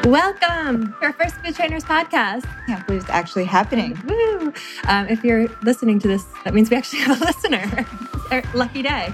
Welcome to our first Food Trainers podcast. I can't believe it's actually happening. Woo! If you're listening to this, that means we actually have a listener. Lucky day.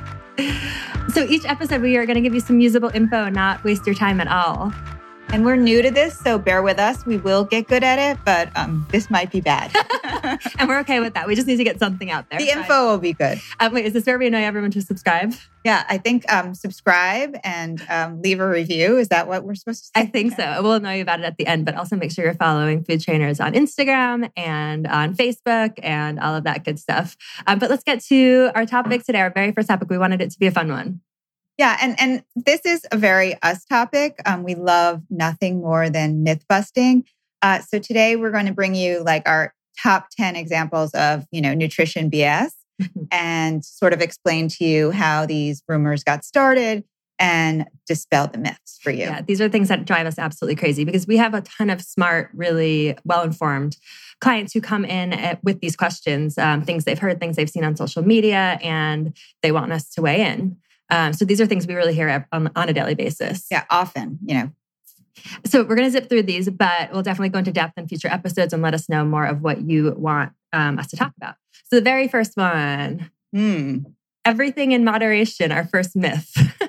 So each episode, we are going to give you some usable info and not waste your time at all. And we're new to this, so bear with us. We will get good at it, but this might be bad. And we're okay with that. We just need to get something out there. The info will be good. Wait, is this where we annoy everyone to subscribe? Yeah, I think subscribe and leave a review. Is that what we're supposed to say? I think so. We'll annoy you about it at the end, but also make sure you're following Food Trainers on Instagram and on Facebook and all of that good stuff. But let's get to our topic today. Our very first topic. We wanted it to be a fun one. Yeah, and this is a very us topic. We love nothing more than myth busting. So today we're going to bring you like our top 10 examples of, nutrition BS and sort of explain to you how these rumors got started and dispel the myths for you. Yeah, these are things that drive us absolutely crazy because we have a ton of smart, really well-informed clients who come in with these questions, things they've heard, things they've seen on social media, and they want us to weigh in. So these are things we really hear on a daily basis. Yeah, often, So we're going to zip through these, but we'll definitely go into depth in future episodes and let us know more of what you want us to talk about. So the very first one, everything in moderation, our first myth.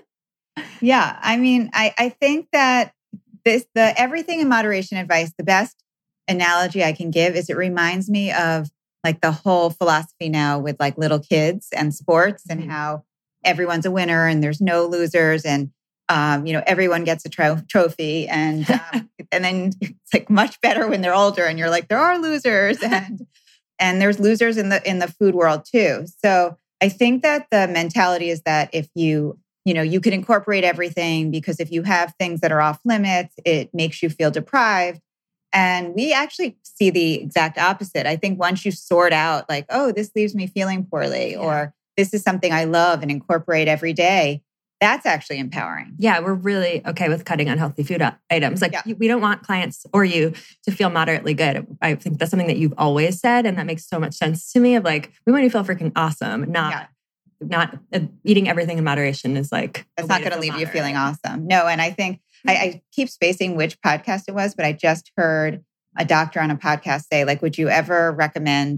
Yeah, I mean, I think that the everything in moderation advice, the best analogy I can give is it reminds me of like the whole philosophy now with like little kids and sports and how everyone's a winner and there's no losers and everyone gets a trophy and then it's like much better when they're older and you're like there are losers and there's losers in the food world too. So I think that the mentality is that if you can incorporate everything because if you have things that are off limits, it makes you feel deprived. And we actually see the exact opposite. I think once you sort out like, oh, this leaves me feeling poorly or this is something I love and incorporate every day, that's actually empowering. Yeah, we're really okay with cutting unhealthy food items. We don't want clients or you to feel moderately good. I think that's something that you've always said, and that makes so much sense to me. Of like, we want you to feel freaking awesome, not eating everything in moderation is like that's not going to leave you feeling awesome. No, and I think I keep spacing which podcast it was, but I just heard a doctor on a podcast say, like, would they ever recommend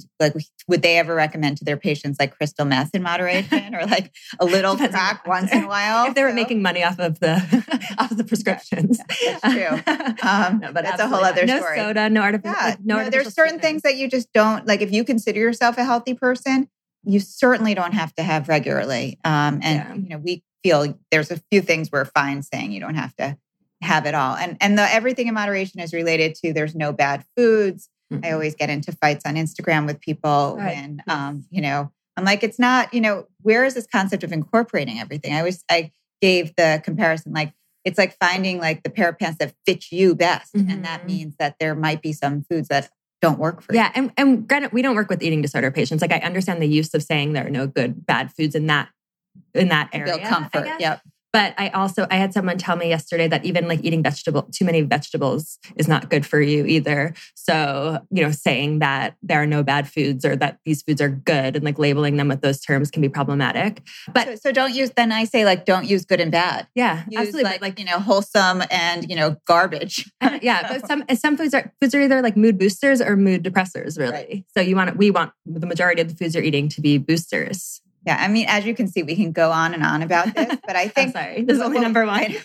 to their patients like crystal meth in moderation or like a little crack once in a while? If they were making money off of the prescriptions. Yeah, that's true. But that's a whole other story. No soda, no artificial. No, there's certain things that you just don't, like if you consider yourself a healthy person, you certainly don't have to have regularly. We feel there's a few things we're fine saying you don't have to have it all. And the everything in moderation is related to there's no bad foods. Mm-hmm. I always get into fights on Instagram with people when, I'm like, it's not, where is this concept of incorporating everything? I gave the comparison, like, it's like finding like the pair of pants that fit you best. Mm-hmm. And that means that there might be some foods that don't work for you. Yeah. And granted, we don't work with eating disorder patients. Like I understand the use of saying there are no good, bad foods in that area. Feel comfort. Yep. But I had someone tell me yesterday that even like eating too many vegetables is not good for you either. So, saying that there are no bad foods or that these foods are good and like labeling them with those terms can be problematic. But so don't use, then I say like, don't use good and bad. Yeah, use absolutely. Like wholesome and, garbage. Yeah. But some foods are either like mood boosters or mood depressors, really. Right. So we want the majority of the foods you're eating to be boosters. Yeah, I mean, as you can see, we can go on and on about this, but I think... sorry, this is only number one.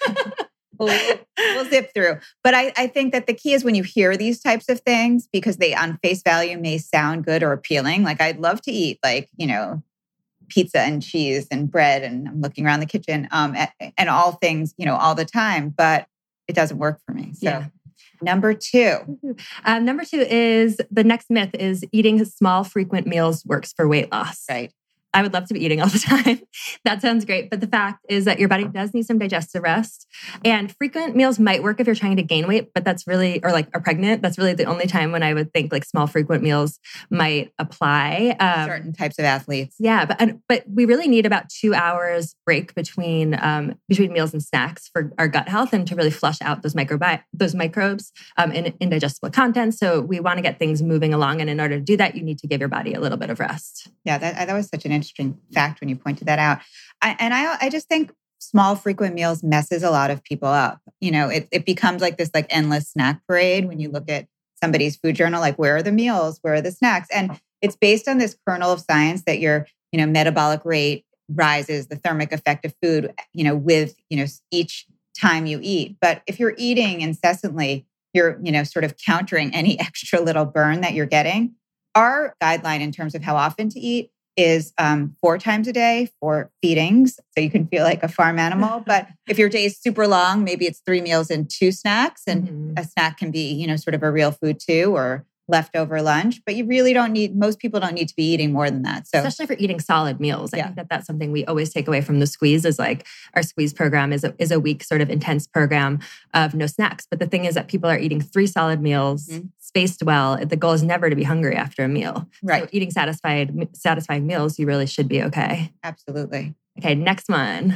we'll zip through. But I think that the key is when you hear these types of things, because they on face value may sound good or appealing. Like I'd love to eat like, pizza and cheese and bread, and I'm looking around the kitchen and all things, all the time, but it doesn't work for me. So. Yeah. Number two. Number two is the next myth is eating small, frequent meals works for weight loss. Right. I would love to be eating all the time. That sounds great. But the fact is that your body does need some digestive rest. And frequent meals might work if you're trying to gain weight, but that's really, or like are pregnant, that's really the only time when I would think like small, frequent meals might apply. Certain types of athletes. Yeah. But we really need about 2 hours break between meals and snacks for our gut health and to really flush out those microbes in indigestible content. So we want to get things moving along. And in order to do that, you need to give your body a little bit of rest. Yeah. That was such an interesting fact when you pointed that out. I just think small frequent meals messes a lot of people up. It becomes like this like endless snack parade when you look at somebody's food journal, like where are the meals, where are the snacks? And it's based on this kernel of science that your, metabolic rate rises, the thermic effect of food, with, each time you eat. But if you're eating incessantly, you're, sort of countering any extra little burn that you're getting. Our guideline in terms of how often to eat is 4 times a day, 4 feedings. So you can feel like a farm animal. But if your day is super long, maybe it's 3 meals and 2 snacks. And a snack can be, sort of a real food too, or leftover lunch. But you really most people don't need to be eating more than that. So especially for eating solid meals. I think that's something we always take away from the Squeeze is like our Squeeze program is a week sort of intense program of no snacks. But the thing is that people are eating 3 solid meals, spaced well. The goal is never to be hungry after a meal. Right. So eating satisfying meals, you really should be okay. Absolutely. Okay, next one.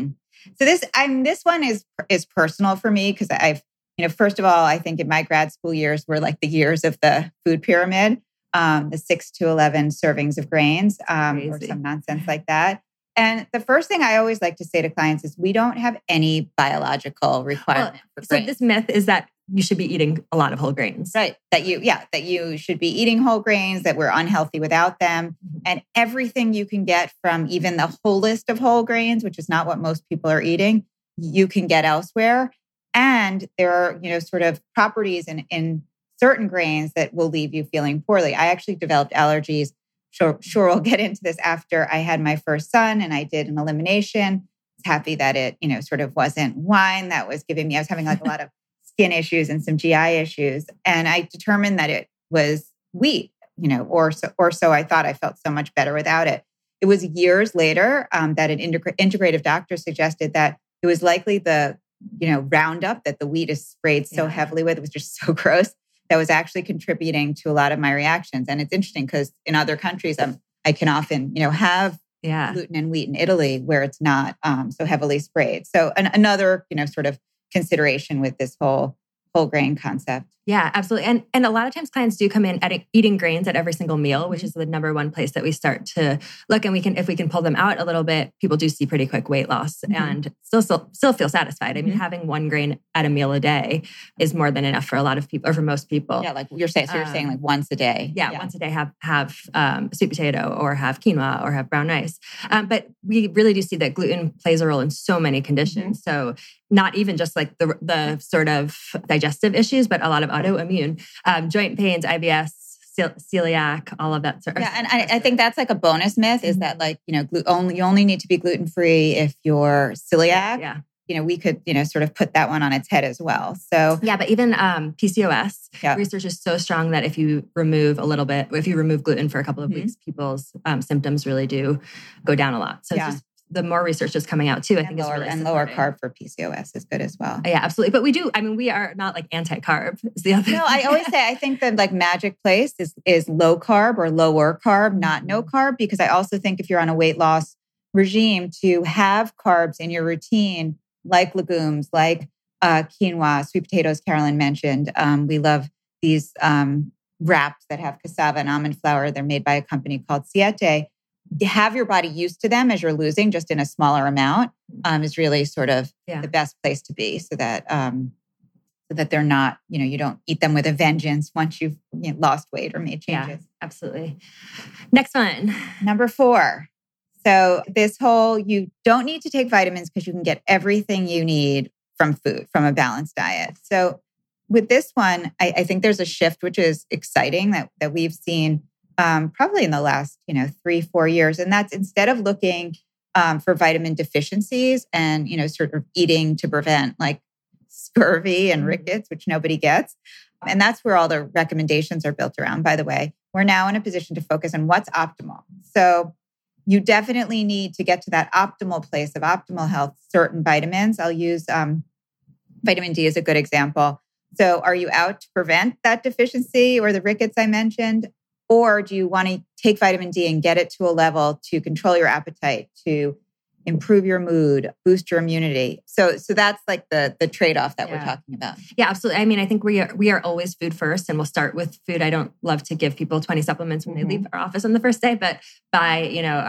So this one is personal for me because I've, first of all, I think in my grad school years were like the years of the food pyramid, the 6 to 11 servings of grains, or some nonsense like that. And the first thing I always like to say to clients is we don't have any biological requirement for grains. So this myth is that you should be eating a lot of whole grains. Right. That you should be eating whole grains, that we're unhealthy without them. And everything you can get from even the wholest of whole grains, which is not what most people are eating, you can get elsewhere. And there are, sort of properties in certain grains that will leave you feeling poorly. I actually developed allergies. Sure, we'll get into this after I had my first son and I did an elimination. I was happy that it, sort of wasn't wine that was giving me, I was having like a lot of skin issues and some GI issues. And I determined that it was wheat, or so I thought. I felt so much better without it. It was years later that an integrative doctor suggested that it was likely the Roundup that the wheat is sprayed so heavily with. It was just so gross. That was actually contributing to a lot of my reactions. And it's interesting because in other countries, I can often, have gluten and wheat in Italy where it's not so heavily sprayed. So another, sort of consideration with this whole grain concept. Yeah, absolutely. And a lot of times clients do come in eating grains at every single meal, which is the number one place that we start to look. And if we can pull them out a little bit, people do see pretty quick weight loss and still feel satisfied. I mean, having 1 grain at a meal a day is more than enough for a lot of people, or for most people. Yeah, like you're saying, you're saying like once a day. Yeah, once a day have sweet potato or have quinoa or have brown rice. But we really do see that gluten plays a role in so many conditions. So not even just like the sort of digestive issues, but a lot of autoimmune, joint pains, IBS, celiac, all of that sort of. Yeah, and I think that's like a bonus myth is that like, you only need to be gluten-free if you're celiac. Yeah. We could, sort of put that one on its head as well. So yeah, but even PCOS, research is so strong that if you remove gluten for a couple of weeks, people's symptoms really do go down a lot. So it's just the more research is coming out too, I think is really supporting. Lower carb for PCOS is good as well. Yeah, absolutely. But we are not like anti-carb is the other. No, I always say, I think the like magic place is low carb or lower carb, not no carb, because I also think if you're on a weight loss regime to have carbs in your routine, like legumes, like quinoa, sweet potatoes, Carolyn mentioned. We love these wraps that have cassava and almond flour. They're made by a company called Siete. Have your body used to them as you're losing just in a smaller amount is really sort of the best place to be so that they're not, you don't eat them with a vengeance once you've lost weight or made changes. Yeah, absolutely. Next one. Number 4. So this whole, you don't need to take vitamins because you can get everything you need from food, from a balanced diet. So with this one, I think there's a shift, which is exciting that we've seen probably in the last, 3-4 years. And that's instead of looking for vitamin deficiencies and, sort of eating to prevent like scurvy and rickets, which nobody gets. And that's where all the recommendations are built around, by the way. We're now in a position to focus on what's optimal. So you definitely need to get to that optimal place of optimal health, certain vitamins. I'll use vitamin D as a good example. So are you out to prevent that deficiency or the rickets I mentioned? Or do you want to take vitamin D and get it to a level to control your appetite, to improve your mood, boost your immunity? So that's like the trade-off that we're talking about. Yeah, absolutely. I mean, I think we are always food first, and we'll start with food. I don't love to give people 20 supplements when they leave our office on the first day, but buy,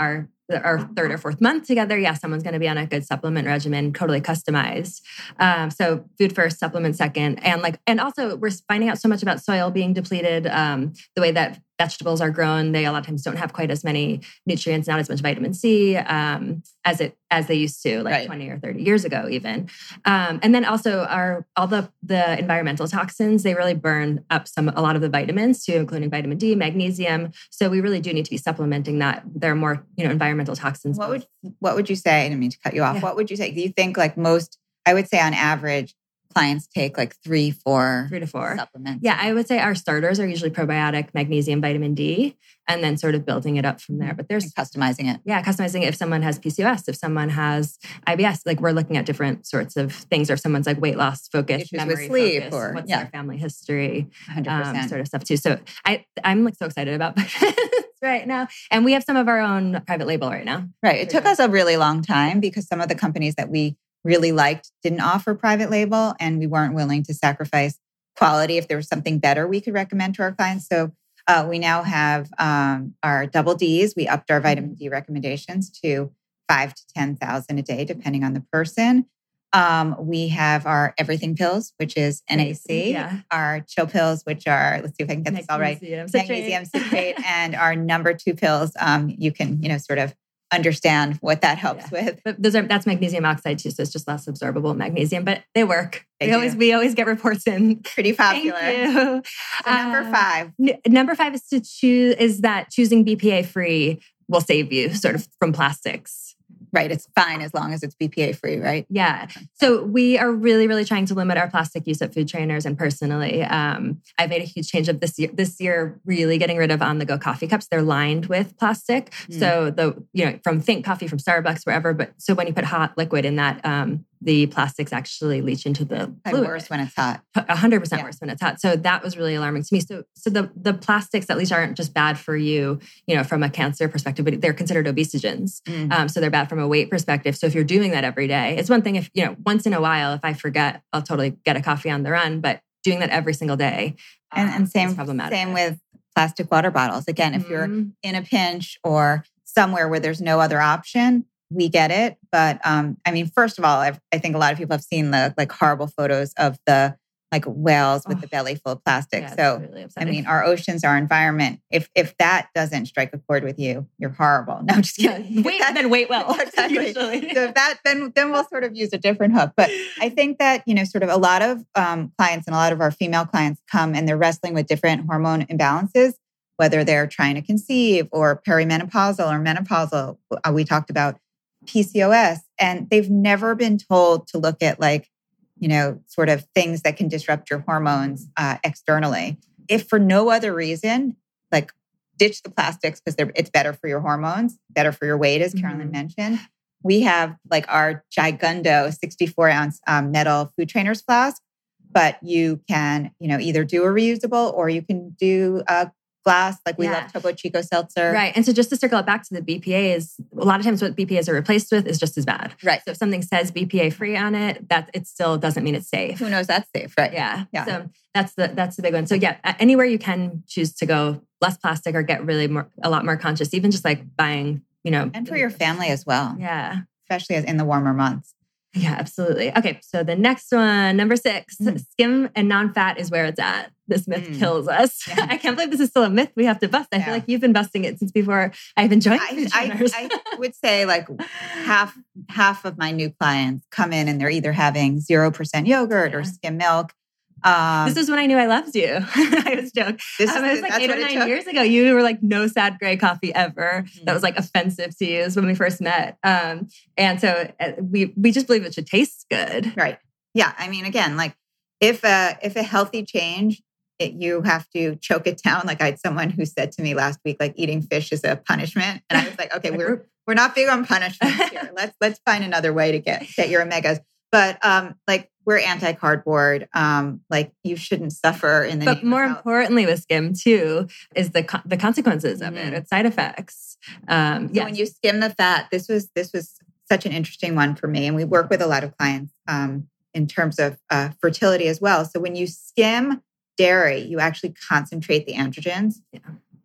our third or fourth month together, yeah, someone's going to be on a good supplement regimen, totally customized. So food first, supplement second. And also we're finding out so much about soil being depleted, the way that vegetables are grown. They a lot of times don't have quite as many nutrients, not as much vitamin C as they used to, like 20 or 30 years ago, even. And then also all the environmental toxins, they really burn up a lot of the vitamins too, including vitamin D, magnesium. So we really do need to be supplementing that. There are more, environmental toxins. What would you say? I didn't mean to cut you off. Yeah. What would you say? Do you think like most? I would say on average, clients take like 3 to 4 supplements. Yeah, I would say our starters are usually probiotic, magnesium, vitamin D, and then sort of building it up from there. But there's customizing it. Yeah, customizing it. If someone has PCOS, if someone has IBS, like we're looking at different sorts of things. Or if someone's like weight loss focused, memory sleep, focused, or what's their family history, 100%. Sort of stuff too. So I'm like so excited about right now. And we have some of our own private label right now. Right. It took us a really long time because some of the companies that we really liked didn't offer private label, and we weren't willing to sacrifice quality if there was something better we could recommend to our clients. So we now have our double Ds. We upped our vitamin D recommendations to 5,000 to 10,000 a day, depending on the person. We have our everything pills, which is NAC, our chill pills, which are, let's see if I can get this all right, magnesium citrate, and our number 2 pills. You can, sort of understand what that helps with. But that's magnesium oxide too, so it's just less absorbable magnesium, but they work. We always get reports in. Pretty popular. Thank you. So number 5. Number 5 is that choosing BPA free will save you sort of from plastics. Right. It's fine as long as it's BPA free, right? Yeah. So we are really, really trying to limit our plastic use at Food Trainers. And personally, I've made a huge change of this year, really getting rid of on-the-go coffee cups. They're lined with plastic. So from Think Coffee, from Starbucks, wherever. But so when you put hot liquid in that, the plastics actually leach into the fluid. Worse when it's hot. 100% worse when it's hot. So that was really alarming to me. So the plastics at least aren't just bad for you, from a cancer perspective, but they're considered obesogens. So they're bad from a weight perspective. So if you're doing that every day, it's one thing if, once in a while, if I forget, I'll totally get a coffee on the run, but doing that every single day and same with plastic water bottles. Again, if you're in a pinch or somewhere where there's no other option, we get it. But first of all, I think a lot of people have seen the like horrible photos of the like whales with the belly full of plastic. Yeah, so, really our oceans, our environment, if that doesn't strike a chord with you, you're horrible. No, I'm just kidding. Wait well. Exactly. Usually. So then we'll sort of use a different hook. But I think that, sort of a lot of clients and a lot of our female clients come and they're wrestling with different hormone imbalances, whether they're trying to conceive or perimenopausal or menopausal. We talked about PCOS, and they've never been told to look at sort of things that can disrupt your hormones externally. If for no other reason, like ditch the plastics because it's better for your hormones, better for your weight, as Carolyn mentioned. We have like our Gigundo 64-ounce metal Food Trainers flask, but you can, either do a reusable or you can do a glass, like we love Topo Chico Seltzer. Right. And so just to circle it back to the BPAs, a lot of times what BPAs are replaced with is just as bad. Right. So if something says BPA free on it, that it still doesn't mean it's safe. Who knows that's safe, right? Yeah. So that's the big one. So anywhere you can choose to go less plastic or get really a lot more conscious, even just like buying, And for your family as well. Yeah. Especially as in the warmer months. Yeah, absolutely. Okay, so the next one, number 6, skim and non-fat is where it's at. This myth kills us. Yeah. I can't believe this is still a myth we have to bust. I feel like you've been busting it since before I've been joining. I would say like half of my new clients come in and they're either having 0% yogurt or skim milk. This is when I knew I loved you. I was joking. It was like 8 or 9 years ago. You were like, no sad gray coffee ever. That was like offensive to use when we first met. And so we just believe it should taste good. Right. Yeah. Again, like if a healthy change, you have to choke it down. Like I had someone who said to me last week, like eating fish is a punishment. And I was like, okay, we're not big on punishments here. Let's find another way to get your omegas. But like we're anti-cardboard. Like you shouldn't suffer in the. But more importantly, with skim too is the consequences of it. It's side effects. So when you skim the fat, this was such an interesting one for me, and we work with a lot of clients in terms of fertility as well. So when you skim dairy, you actually concentrate the androgens. Yeah. Just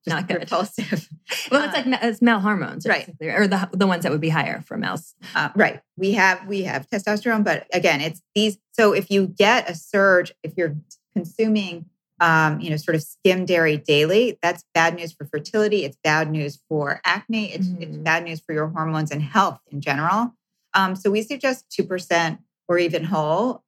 just Not good. repulsive. Well, it's male hormones, right? Or the ones that would be higher for males. Right. We have testosterone, but again, it's these. So if you get a surge, if you're consuming, sort of skim dairy daily, that's bad news for fertility. It's bad news for acne. It's bad news for your hormones and health in general. So we suggest 2% or even whole.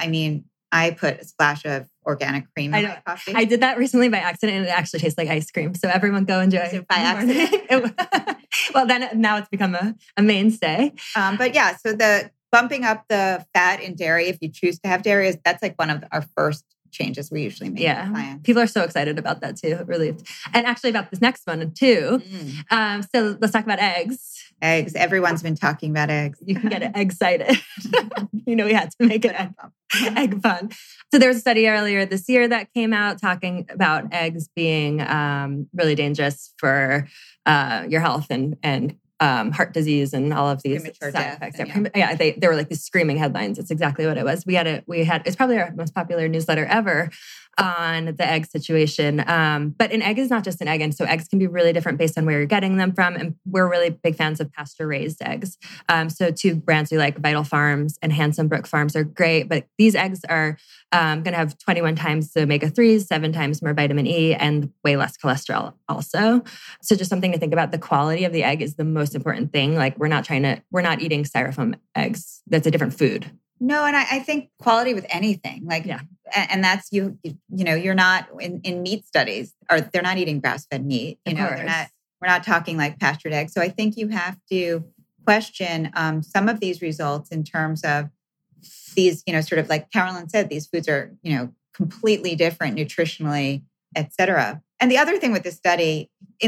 I put a splash of organic cream in my coffee. I did that recently by accident, and it actually tastes like ice cream. So everyone go enjoy it by accident. Well, then now it's become a mainstay. But yeah, so the bumping up the fat in dairy, if you choose to have dairy, that's like one of our first changes we usually make. Yeah, with clients. People are so excited about that too. Relieved, and actually about this next one too. So let's talk about eggs. Eggs. Everyone's been talking about eggs. You can get excited. We had to make it egg fun. So there was a study earlier this year that came out talking about eggs being really dangerous for your health and heart disease and all of these side effects. They were like these screaming headlines. It's exactly what it was. We had it's probably our most popular newsletter ever on the egg situation. But an egg is not just an egg. And so eggs can be really different based on where you're getting them from. And we're really big fans of pasture raised eggs. So two brands we like, Vital Farms and Handsome Brook Farms, are great. But these eggs are going to have 21 times the omega-3s, 7 times more vitamin E, and way less cholesterol also. So just something to think about. The quality of the egg is the most important thing. Like we're not eating styrofoam eggs. That's a different food. No, and I think quality with anything, and that's you're not in meat studies, or they're not eating grass-fed meat. We're not talking like pastured eggs. So I think you have to question some of these results in terms of these, sort of like Carolyn said, these foods are, completely different nutritionally, et cetera. And the other thing with this study,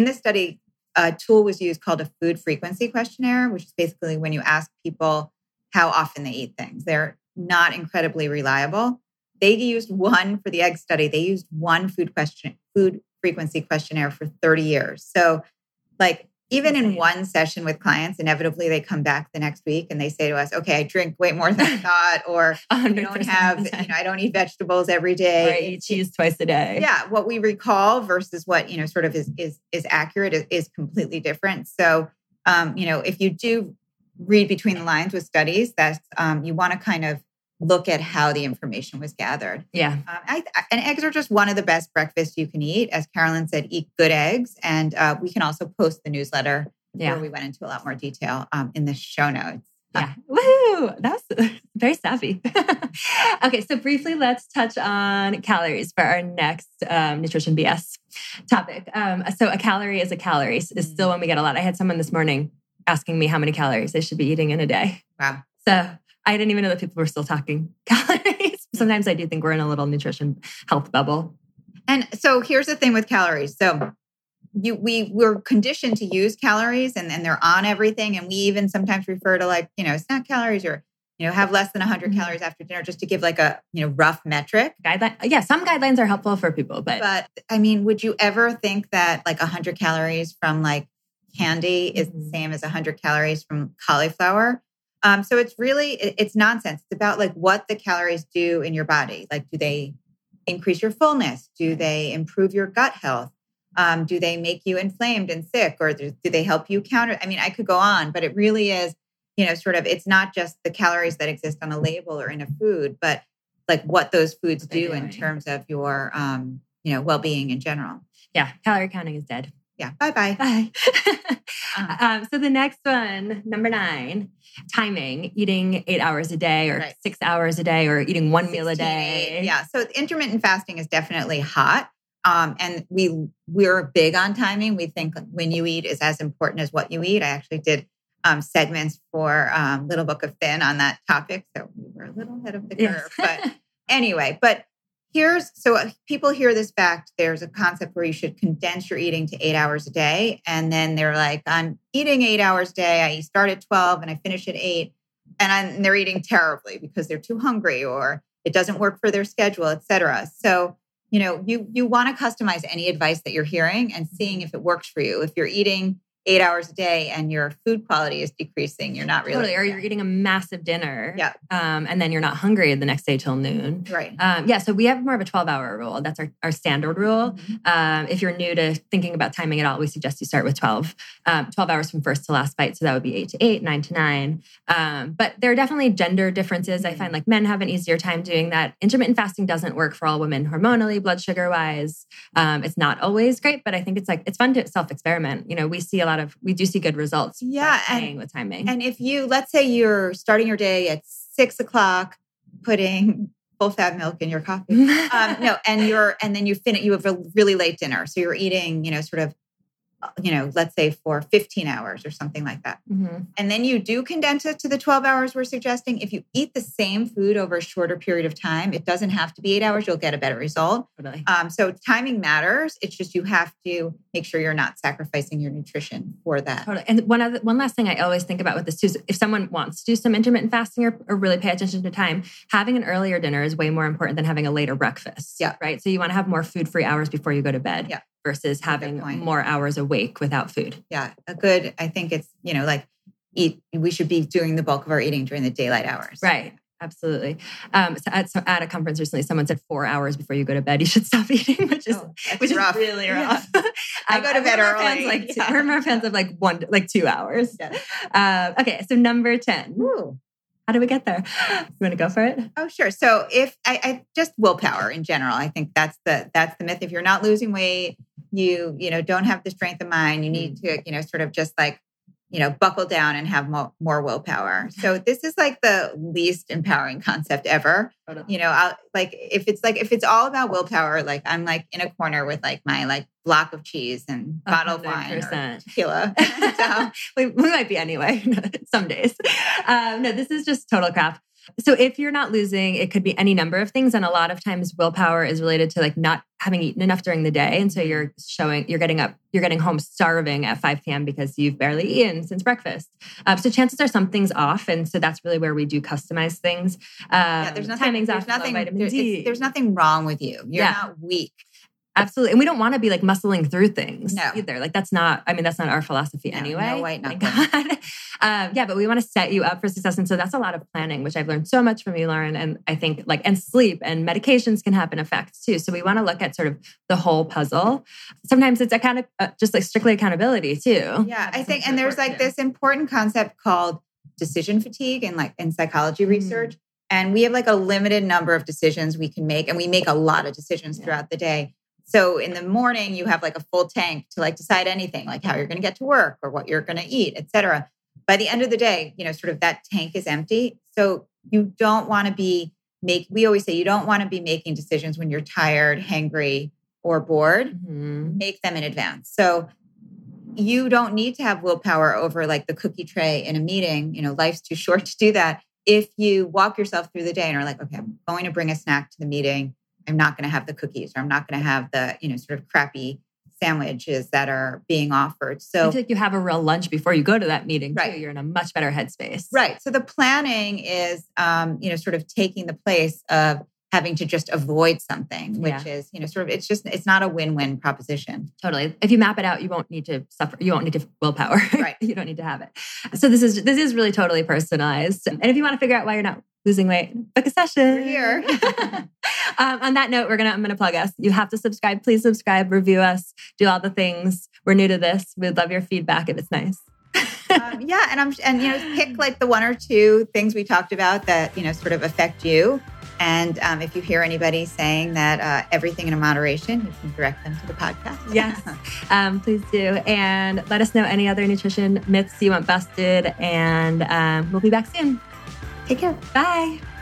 a tool was used called a food frequency questionnaire, which is basically when you ask people how often they eat things. They're not incredibly reliable. They used one for the egg study. They used one food frequency questionnaire for 30 years. So like even in one session with clients, inevitably they come back the next week and they say to us, okay, I drink way more than I thought, or I don't eat vegetables every day. Or I eat cheese twice a day. Yeah. What we recall versus what, sort of is accurate is completely different. So, if you do read between the lines with studies, that's you want to kind of look at how the information was gathered. Yeah. And eggs are just one of the best breakfasts you can eat. As Carolyn said, eat good eggs. And we can also post the newsletter where we went into a lot more detail in the show notes. Yeah. Woohoo! That was very savvy. Okay, so briefly, let's touch on calories for our next nutrition BS topic. So a calorie is a calorie is still one we get a lot. I had someone this morning asking me how many calories they should be eating in a day. Wow. So I didn't even know that people were still talking calories. Sometimes I do think we're in a little nutrition health bubble. And so here's the thing with calories. So we're conditioned to use calories and they're on everything. And we even sometimes refer to snack calories or, have less than 100 calories after dinner just to give like a, rough metric. Guideline. Yeah, some guidelines are helpful for people. But would you ever think that like 100 calories from like candy is the same as 100 calories from cauliflower? So it's nonsense. It's about like what the calories do in your body. Like, do they increase your fullness? Do they improve your gut health? Do they make you inflamed and sick? Or do they help you counter? I could go on, but it really is, it's not just the calories that exist on a label or in a food, but like what those foods do in terms of your, well-being in general. Yeah. Calorie counting is dead. Yeah. Bye-bye. Bye. So the next one, number 9, timing, eating 8 hours a day or 6 hours a day or eating one meal a day. Yeah. So intermittent fasting is definitely hot. And we're big on timing. We think when you eat is as important as what you eat. I actually did segments for Little Book of Thin on that topic. So we were a little ahead of the curve. But anyway, so people hear this fact, there's a concept where you should condense your eating to 8 hours a day. And then they're like, I'm eating 8 hours a day. I start at 12 and I finish at 8. And they're eating terribly because they're too hungry or it doesn't work for their schedule, et cetera. So, you want to customize any advice that you're hearing and seeing if it works for you. If you're eating 8 hours a day and your food quality is decreasing, you're not really. Totally. Or you're eating a massive dinner. Yeah. And then you're not hungry the next day till noon. Right. So we have more of a 12-hour rule. That's our standard rule. Mm-hmm. If you're new to thinking about timing at all, we suggest you start with 12 hours from first to last bite. So that would be 8 to 8, 9 to 9. But there are definitely gender differences. I find like men have an easier time doing that. Intermittent fasting doesn't work for all women hormonally, blood sugar wise. It's not always great, but I think it's fun to self-experiment. We do see good results. Yeah. With timing. And if let's say you're starting your day at 6 o'clock, putting full fat milk in your coffee. And then you have a really late dinner. So you're eating, let's say for 15 hours or something like that. Mm-hmm. And then you do condense it to the 12 hours we're suggesting. If you eat the same food over a shorter period of time, it doesn't have to be 8 hours. You'll get a better result. Totally. So timing matters. It's just you have to make sure you're not sacrificing your nutrition for that. Totally. And one last thing I always think about with this too is if someone wants to do some intermittent fasting or really pay attention to time, having an earlier dinner is way more important than having a later breakfast. Yeah. Right. So you want to have more food-free hours before you go to bed. Yeah. Versus having more hours awake without food. Yeah. I think it's, we should be doing the bulk of our eating during the daylight hours. Right. Absolutely. So at a conference recently, someone said 4 hours before you go to bed, you should stop eating, which is really rough. Yeah. I go to bed early. We're more fans of like 2 hours. Yeah. Okay. So number 10. Ooh. How do we get there? You want to go for it? Oh, sure. So if I just willpower in general, I think that's the myth. If you're not losing weight, you don't have the strength of mind, you need to, sort of just like, buckle down and have more willpower. So this is like the least empowering concept ever. If it's all about willpower, like I'm like in a corner with like my like block of cheese and bottle of wine or tequila. So, we might be anyway, some days. No, this is just total crap. So if you're not losing, it could be any number of things. And a lot of times willpower is related to like not having eaten enough during the day. And so you're getting home starving at 5 p.m. because you've barely eaten since breakfast. So chances are something's off. And so that's really where we do customize things. There's nothing, timing's off, vitamin D. There's nothing wrong with you. You're not weak. Absolutely. And we don't want to be like muscling through things either. Like that's not our philosophy anyway. No way, not God. But we want to set you up for success. And so that's a lot of planning, which I've learned so much from you, Lauren. And I think and sleep and medications can have an effect too. So we want to look at sort of the whole puzzle. Sometimes it's just like strictly accountability too. Yeah, I think, and there's like this important concept called decision fatigue in psychology research. And we have like a limited number of decisions we can make. And we make a lot of decisions throughout the day. So in the morning, you have like a full tank to like decide anything, like how you're going to get to work or what you're going to eat, et cetera. By the end of the day, sort of that tank is empty. So you don't want to we always say you don't want to be making decisions when you're tired, hangry, or bored. Mm-hmm. Make them in advance. So you don't need to have willpower over like the cookie tray in a meeting. Life's too short to do that. If you walk yourself through the day and are like, okay, I'm going to bring a snack to the meeting. I'm not going to have the cookies, or I'm not going to have the, sort of crappy sandwiches that are being offered. So I feel like you have a real lunch before you go to that meeting too. Right. You're in a much better headspace. Right. So the planning is, sort of taking the place of having to just avoid something, which is, it's not a win-win proposition. Totally. If you map it out, you won't need to suffer. You won't need to willpower. Right. You don't need to have it. So this is really totally personalized. And if you want to figure out why you're not losing weight, book a session. We're here. On that note, I'm going to plug us. You have to subscribe. Please subscribe, review us, do all the things. We're new to this. We'd love your feedback if it's nice. And pick like the one or two things we talked about that, sort of affect you. And if you hear anybody saying that everything in moderation, you can direct them to the podcast. Yes, please do. And let us know any other nutrition myths you want busted. And we'll be back soon. Take care. Bye.